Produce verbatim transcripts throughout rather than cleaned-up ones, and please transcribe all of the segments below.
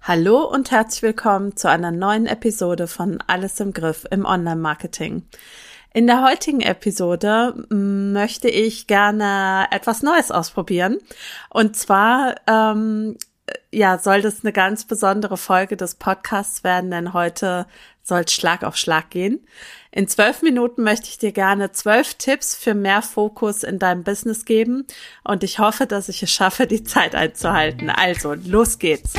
Hallo und herzlich willkommen zu einer neuen Episode von Alles im Griff im Online-Marketing. In der heutigen Episode möchte ich gerne etwas Neues ausprobieren. Und zwar ähm, ja, soll das eine ganz besondere Folge des Podcasts werden, denn heute soll es Schlag auf Schlag gehen. In zwölf Minuten möchte ich dir gerne zwölf Tipps für mehr Fokus in deinem Business geben und ich hoffe, dass ich es schaffe, die Zeit einzuhalten. Also, los geht's!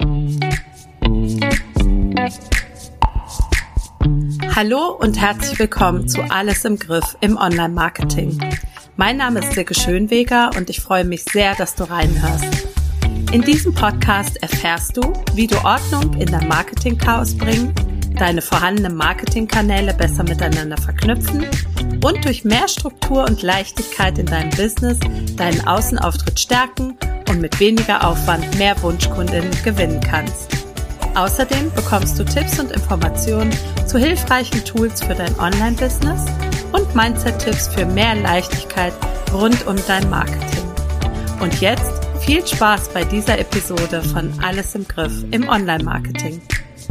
Hallo und herzlich willkommen zu Alles im Griff im Online-Marketing. Mein Name ist Silke Schönweger und ich freue mich sehr, dass du reinhörst. In diesem Podcast erfährst du, wie du Ordnung in dein Marketing-Chaos bringen, deine vorhandenen Marketingkanäle besser miteinander verknüpfen und durch mehr Struktur und Leichtigkeit in deinem Business deinen Außenauftritt stärken und mit weniger Aufwand mehr Wunschkundinnen gewinnen kannst. Außerdem bekommst du Tipps und Informationen zu hilfreichen Tools für dein Online-Business und Mindset-Tipps für mehr Leichtigkeit rund um dein Marketing. Und jetzt viel Spaß bei dieser Episode von Alles im Griff im Online-Marketing.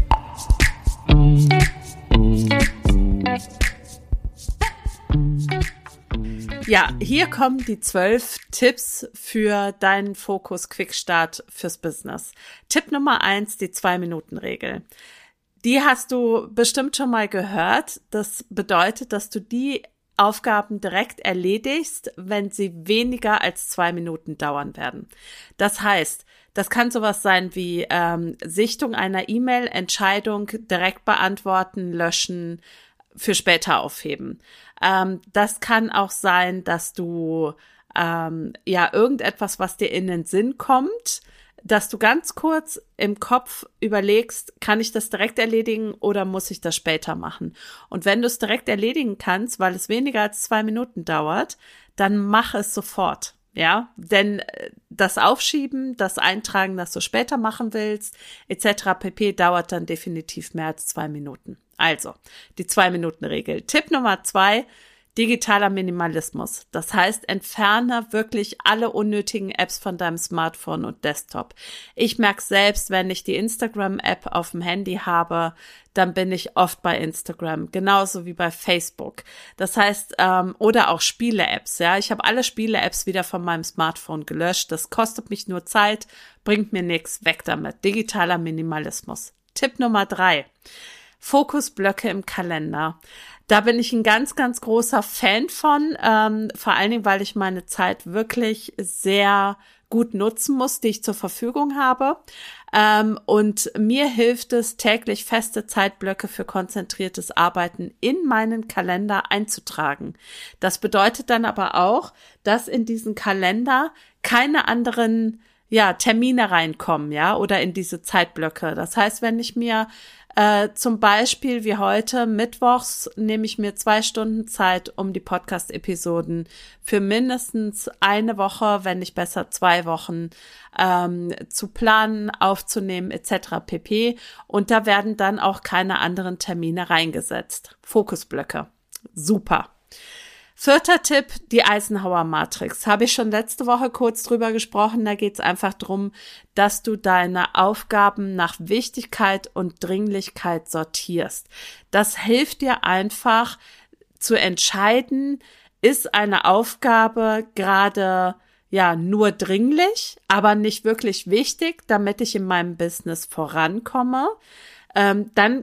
Ja, hier kommen die zwölf Tipps für deinen Fokus-Quickstart fürs Business. Tipp Nummer eins, die Zwei-Minuten-Regel. Die hast du bestimmt schon mal gehört. Das bedeutet, dass du die Aufgaben direkt erledigst, wenn sie weniger als zwei Minuten dauern werden. Das heißt, das kann sowas sein wie ähm, Sichtung einer E-Mail, Entscheidung direkt beantworten, löschen, für später aufheben. Ähm, das kann auch sein, dass du ähm, ja irgendetwas, was dir in den Sinn kommt, dass du ganz kurz im Kopf überlegst, kann ich das direkt erledigen oder muss ich das später machen? Und wenn du es direkt erledigen kannst, weil es weniger als zwei Minuten dauert, dann mach es sofort. Ja, denn das Aufschieben, das Eintragen, das du später machen willst, et cetera pp. Dauert dann definitiv mehr als zwei Minuten. Also, die Zwei-Minuten-Regel. Tipp Nummer zwei, digitaler Minimalismus. Das heißt, entferne wirklich alle unnötigen Apps von deinem Smartphone und Desktop. Ich merke selbst, wenn ich die Instagram-App auf dem Handy habe, dann bin ich oft bei Instagram, genauso wie bei Facebook. Das heißt, ähm, oder auch Spiele-Apps. Ja, ich habe alle Spiele-Apps wieder von meinem Smartphone gelöscht. Das kostet mich nur Zeit, bringt mir nichts, weg damit. Digitaler Minimalismus. Tipp Nummer drei. Fokusblöcke im Kalender. Da bin ich ein ganz, ganz großer Fan von, ähm, vor allen Dingen, weil ich meine Zeit wirklich sehr gut nutzen muss, die ich zur Verfügung habe. Ähm, und mir hilft es, täglich feste Zeitblöcke für konzentriertes Arbeiten in meinen Kalender einzutragen. Das bedeutet dann aber auch, dass in diesen Kalender keine anderen ja, Termine reinkommen, ja, oder in diese Zeitblöcke. Das heißt, wenn ich mir äh, zum Beispiel wie heute mittwochs nehme ich mir zwei Stunden Zeit, um die Podcast-Episoden für mindestens eine Woche, wenn nicht besser zwei Wochen ähm, zu planen, aufzunehmen et cetera pp. Und da werden dann auch keine anderen Termine reingesetzt. Fokusblöcke. Super. Vierter Tipp, die Eisenhower-Matrix. Habe ich schon letzte Woche kurz drüber gesprochen. Da geht es einfach darum, dass du deine Aufgaben nach Wichtigkeit und Dringlichkeit sortierst. Das hilft dir einfach zu entscheiden, ist eine Aufgabe gerade ja nur dringlich, aber nicht wirklich wichtig, damit ich in meinem Business vorankomme. Ähm, dann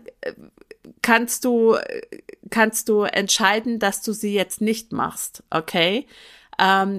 kannst du kannst du entscheiden, dass du sie jetzt nicht machst, okay? Ähm,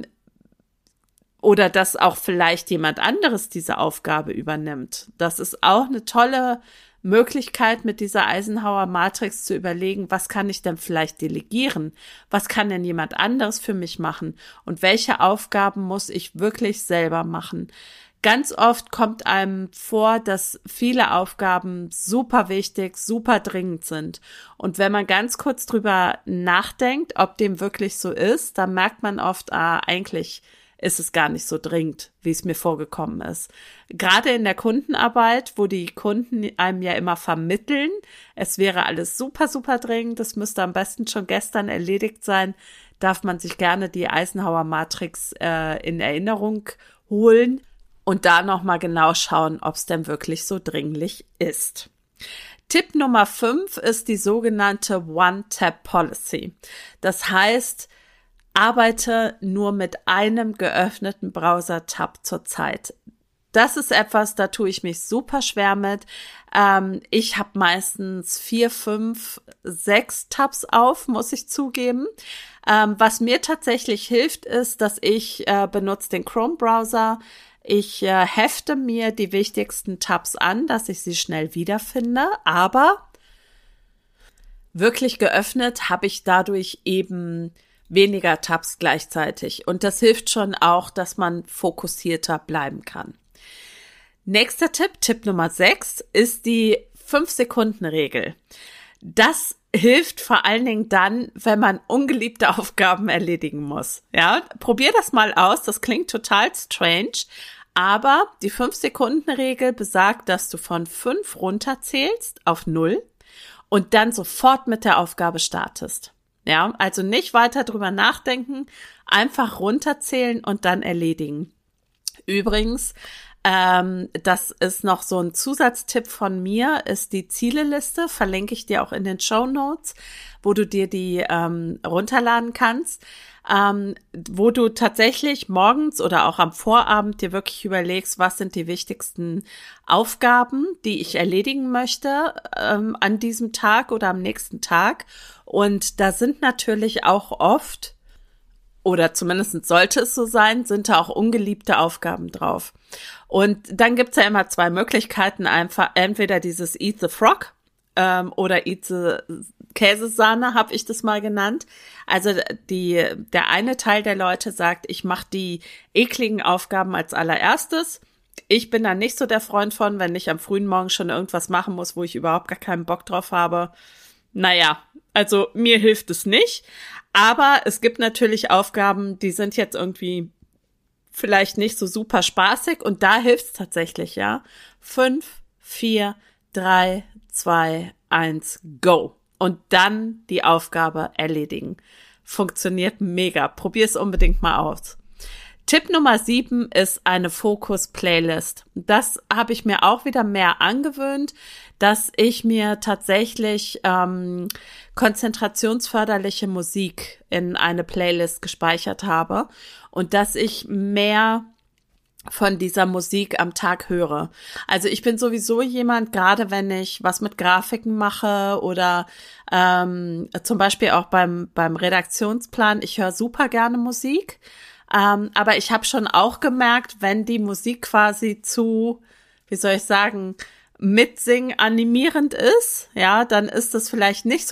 oder dass auch vielleicht jemand anderes diese Aufgabe übernimmt. Das ist auch eine tolle Möglichkeit, mit dieser Eisenhower-Matrix zu überlegen, was kann ich denn vielleicht delegieren? Was kann denn jemand anderes für mich machen? Und welche Aufgaben muss ich wirklich selber machen? Ganz oft kommt einem vor, dass viele Aufgaben super wichtig, super dringend sind. Und wenn man ganz kurz drüber nachdenkt, ob dem wirklich so ist, dann merkt man oft, ah, eigentlich ist es gar nicht so dringend, wie es mir vorgekommen ist. Gerade in der Kundenarbeit, wo die Kunden einem ja immer vermitteln, es wäre alles super, super dringend, das müsste am besten schon gestern erledigt sein, darf man sich gerne die Eisenhower-Matrix äh, in Erinnerung holen. und da nochmal genau schauen, ob es denn wirklich so dringlich ist. Tipp Nummer fünf ist die sogenannte One-Tab-Policy. Das heißt, arbeite nur mit einem geöffneten Browser-Tab zur Zeit. Das ist etwas, da tue ich mich super schwer mit. Ähm, ich habe meistens vier, fünf, sechs Tabs auf, muss ich zugeben. Ähm, was mir tatsächlich hilft, ist, dass ich äh, benutze den Chrome-Browser. Ich äh, hefte mir die wichtigsten Tabs an, dass ich sie schnell wiederfinde, aber wirklich geöffnet habe ich dadurch eben weniger Tabs gleichzeitig. Und das hilft schon auch, dass man fokussierter bleiben kann. Nächster Tipp, Tipp Nummer sechs, ist die fünf Sekunden Regel. Das hilft vor allen Dingen dann, wenn man ungeliebte Aufgaben erledigen muss. Ja, probier das mal aus. Das klingt total strange. Aber die fünf Sekunden Regel besagt, dass du von fünf runterzählst auf null und dann sofort mit der Aufgabe startest. Ja, also nicht weiter drüber nachdenken, einfach runterzählen und dann erledigen. Übrigens, ähm, das ist noch so ein Zusatztipp von mir, ist die Zieleliste, verlinke ich dir auch in den Shownotes, wo du dir die ähm, runterladen kannst. Ähm, wo du tatsächlich morgens oder auch am Vorabend dir wirklich überlegst, was sind die wichtigsten Aufgaben, die ich erledigen möchte ähm, an diesem Tag oder am nächsten Tag. Und da sind natürlich auch oft, oder zumindest sollte es so sein, sind da auch ungeliebte Aufgaben drauf. Und dann gibt's ja immer zwei Möglichkeiten, einfach entweder dieses Eat the Frog ähm, oder Eat the Käsesahne, habe ich das mal genannt. Also die der eine Teil der Leute sagt, ich mache die ekligen Aufgaben als allererstes. Ich bin da nicht so der Freund von, wenn ich am frühen Morgen schon irgendwas machen muss, wo ich überhaupt gar keinen Bock drauf habe. Naja, also mir hilft es nicht. Aber es gibt natürlich Aufgaben, die sind jetzt irgendwie vielleicht nicht so super spaßig und da hilft es tatsächlich, ja. Fünf, vier, drei, zwei, eins, go. Und dann die Aufgabe erledigen. Funktioniert mega. Probier es unbedingt mal aus. Tipp Nummer sieben ist eine Fokus-Playlist. Das habe ich mir auch wieder mehr angewöhnt, dass ich mir tatsächlich ähm, konzentrationsförderliche Musik in eine Playlist gespeichert habe und dass ich mehr von dieser Musik am Tag höre. Also ich bin sowieso jemand, gerade wenn ich was mit Grafiken mache oder ähm, zum Beispiel auch beim beim Redaktionsplan, ich höre super gerne Musik, ähm, aber ich habe schon auch gemerkt, wenn die Musik quasi zu, wie soll ich sagen, mitsingen animierend ist, ja, dann ist das vielleicht nicht so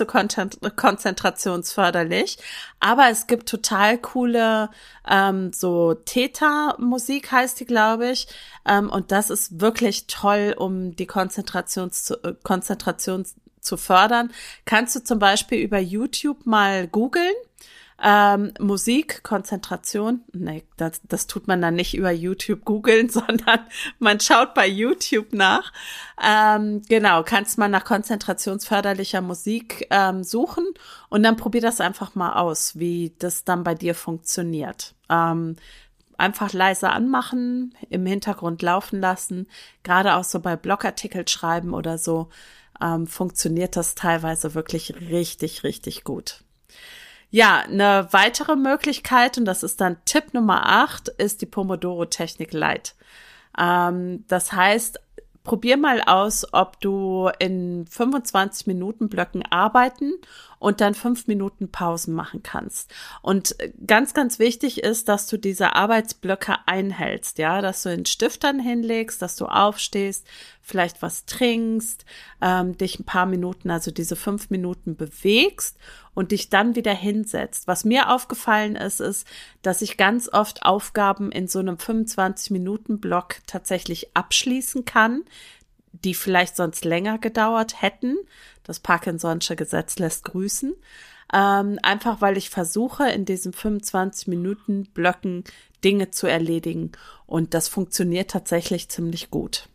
konzentrationsförderlich, aber es gibt total coole ähm, so Theta-Musik heißt die, glaube ich, ähm, und das ist wirklich toll, um die Konzentration zu, äh, Konzentration zu fördern. Kannst du zum Beispiel über YouTube mal googeln, Ähm, Musik, Konzentration, nee, das, das tut man dann nicht über YouTube googeln, sondern man schaut bei YouTube nach. Ähm, genau, kannst mal nach konzentrationsförderlicher Musik ähm, suchen und dann probier das einfach mal aus, wie das dann bei dir funktioniert. Ähm, einfach leise anmachen, im Hintergrund laufen lassen, gerade auch so bei Blogartikel schreiben oder so, ähm, funktioniert das teilweise wirklich richtig, richtig gut. Ja, eine weitere Möglichkeit, und das ist dann Tipp Nummer acht, ist die Pomodoro-Technik Lite. Ähm, das heißt, probier mal aus, ob du in fünfundzwanzig Minuten Blöcken arbeiten und dann fünf Minuten Pausen machen kannst. Und ganz, ganz wichtig ist, dass du diese Arbeitsblöcke einhältst, ja, dass du den Stift dann hinlegst, dass du aufstehst, vielleicht was trinkst, ähm, dich ein paar Minuten, also diese fünf Minuten bewegst und dich dann wieder hinsetzt. Was mir aufgefallen ist, ist, dass ich ganz oft Aufgaben in so einem fünfundzwanzig-Minuten-Block tatsächlich abschließen kann, die vielleicht sonst länger gedauert hätten. Das Parkinson'sche Gesetz lässt grüßen. Ähm, einfach weil ich versuche, in diesen fünfundzwanzig-Minuten-Blöcken Dinge zu erledigen. Und das funktioniert tatsächlich ziemlich gut.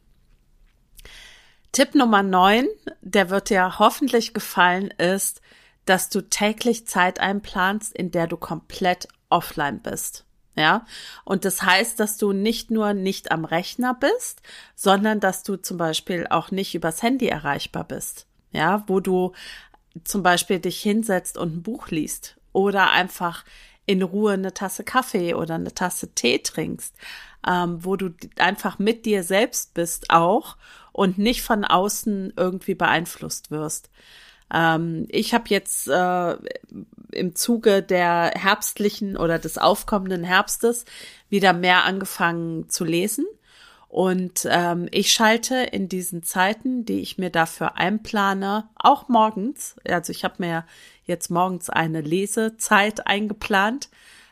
Tipp Nummer neun, der wird dir hoffentlich gefallen, ist, dass du täglich Zeit einplanst, in der du komplett offline bist. Ja, und das heißt, dass du nicht nur nicht am Rechner bist, sondern dass du zum Beispiel auch nicht übers Handy erreichbar bist. Ja, wo du zum Beispiel dich hinsetzt und ein Buch liest oder einfach in Ruhe eine Tasse Kaffee oder eine Tasse Tee trinkst, ähm, wo du einfach mit dir selbst bist auch und nicht von außen irgendwie beeinflusst wirst. Ähm, ich habe jetzt äh, im Zuge der herbstlichen oder des aufkommenden Herbstes wieder mehr angefangen zu lesen. Und ähm, ich schalte in diesen Zeiten, die ich mir dafür einplane, auch morgens, also ich habe mir jetzt morgens eine Lesezeit eingeplant,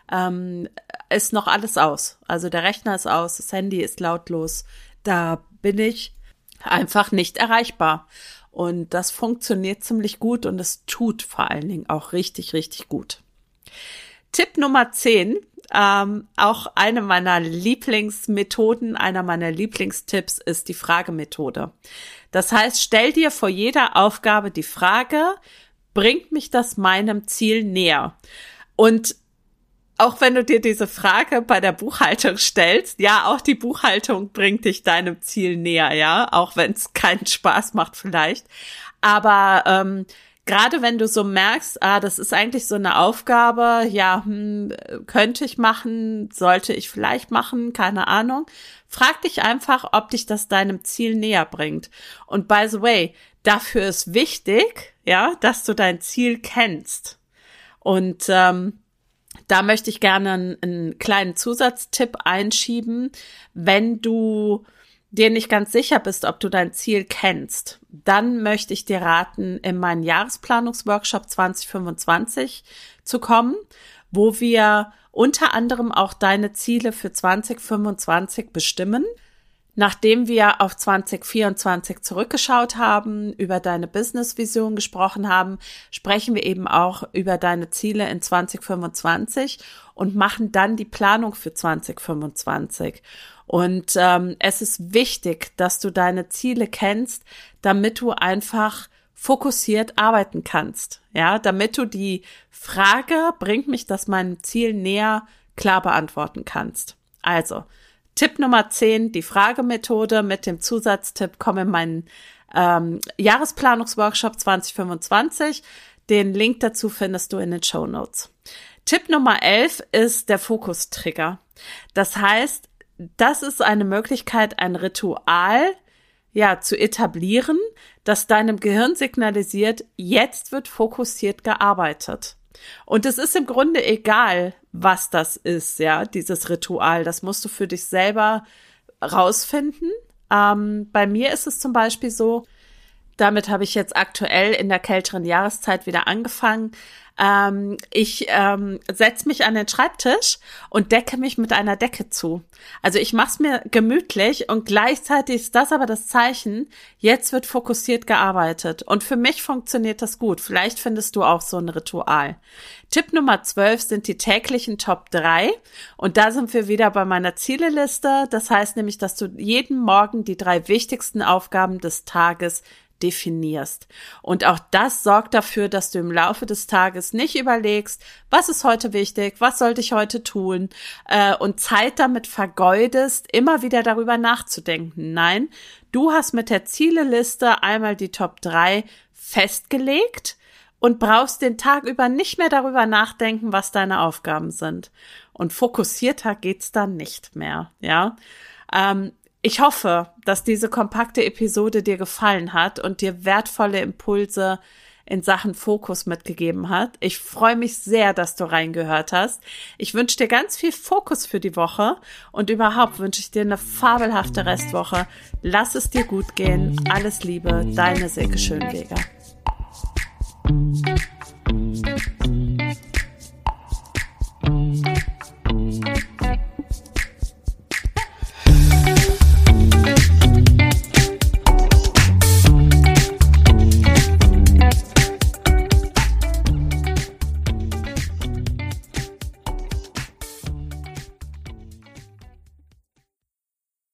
ähm, ist noch alles aus. Also der Rechner ist aus, das Handy ist lautlos, da bin ich einfach nicht erreichbar. Und das funktioniert ziemlich gut und es tut vor allen Dingen auch richtig, richtig gut. Tipp Nummer zehn, ähm, auch eine meiner Lieblingsmethoden, einer meiner Lieblingstipps ist die Fragemethode. Das heißt, stell dir vor jeder Aufgabe die Frage, bringt mich das meinem Ziel näher? Und auch wenn du dir diese Frage bei der Buchhaltung stellst, ja, auch die Buchhaltung bringt dich deinem Ziel näher, ja, auch wenn es keinen Spaß macht vielleicht. Aber ähm, gerade wenn du so merkst, ah, das ist eigentlich so eine Aufgabe, ja, hm, könnte ich machen, sollte ich vielleicht machen, keine Ahnung. Frag dich einfach, ob dich das deinem Ziel näher bringt. Und by the way, dafür ist wichtig, ja, dass du dein Ziel kennst. Und ähm, da möchte ich gerne einen, einen kleinen Zusatztipp einschieben. Wenn du dir nicht ganz sicher bist, ob du dein Ziel kennst, dann möchte ich dir raten, in meinen Jahresplanungsworkshop zwanzig fünfundzwanzig zu kommen, wo wir unter anderem auch deine Ziele für zwanzig fünfundzwanzig bestimmen. Nachdem wir auf zwanzig vierundzwanzig zurückgeschaut haben, über deine Business-Vision gesprochen haben, sprechen wir eben auch über deine Ziele in zwanzig fünfundzwanzig und machen dann die Planung für zwanzig fünfundzwanzig. Und ähm, es ist wichtig, dass du deine Ziele kennst, damit du einfach fokussiert arbeiten kannst. Ja, damit du die Frage, bringt mich das meinem Ziel näher, klar beantworten kannst. Also, Tipp Nummer zehn, die Fragemethode mit dem Zusatztipp, komm in meinen ähm, Jahresplanungsworkshop zwanzig fünfundzwanzig. Den Link dazu findest du in den Shownotes. Tipp Nummer elf ist der Fokustrigger. Das heißt, das ist eine Möglichkeit, ein Ritual ja zu etablieren, das deinem Gehirn signalisiert, jetzt wird fokussiert gearbeitet. Und es ist im Grunde egal, was das ist, ja, dieses Ritual. Das musst du für dich selber rausfinden. Ähm, bei mir ist es zum Beispiel so, damit habe ich jetzt aktuell in der kälteren Jahreszeit wieder angefangen. Ähm, ich ähm, setze mich an den Schreibtisch und decke mich mit einer Decke zu. Also ich mache es mir gemütlich und gleichzeitig ist das aber das Zeichen, jetzt wird fokussiert gearbeitet. Und für mich funktioniert das gut. Vielleicht findest du auch so ein Ritual. Tipp Nummer zwölf sind die täglichen Top drei. Und da sind wir wieder bei meiner Zieleliste. Das heißt nämlich, dass du jeden Morgen die drei wichtigsten Aufgaben des Tages definierst. Und auch das sorgt dafür, dass du im Laufe des Tages nicht überlegst, was ist heute wichtig, was sollte ich heute tun, äh, und Zeit damit vergeudest, immer wieder darüber nachzudenken. Nein, du hast mit der Zieleliste einmal die Top drei festgelegt und brauchst den Tag über nicht mehr darüber nachdenken, was deine Aufgaben sind. Und fokussierter geht's dann nicht mehr, ja. Ähm, Ich hoffe, dass diese kompakte Episode dir gefallen hat und dir wertvolle Impulse in Sachen Fokus mitgegeben hat. Ich freue mich sehr, dass du reingehört hast. Ich wünsche dir ganz viel Fokus für die Woche und überhaupt wünsche ich dir eine fabelhafte Restwoche. Lass es dir gut gehen. Alles Liebe, deine Silke Schönweger.